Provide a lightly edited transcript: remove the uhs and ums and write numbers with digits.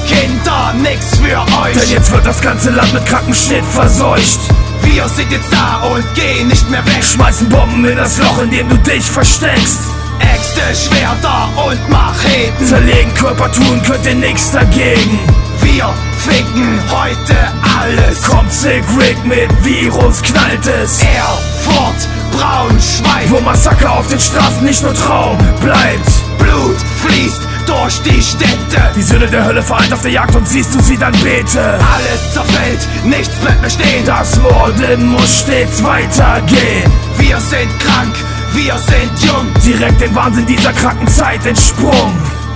Kinder, nix für euch. Denn jetzt wird das ganze Land mit krankem Shit verseucht. Wir sind jetzt da und gehen nicht mehr weg. Schmeißen Bomben in das Loch, in dem du dich versteckst. Äxte, Schwerter und Macheten zerlegen Körper, tun könnt ihr nix dagegen. Wir ficken heute alles. Kommt Sick Rick mit Virus, knallt es. Erfurt, Braunschweig, wo Massaker auf den Straßen nicht nur Traum bleibt. Blut fließt durch die Städte. Die Söhne der Hölle vereint auf der Jagd und siehst du sie dann bete. Alles zerfällt, nichts bleibt mehr stehen. Das Morden muss stets weitergehen. Wir sind krank, wir sind jung, direkt dem Wahnsinn dieser kranken Zeit entsprungen.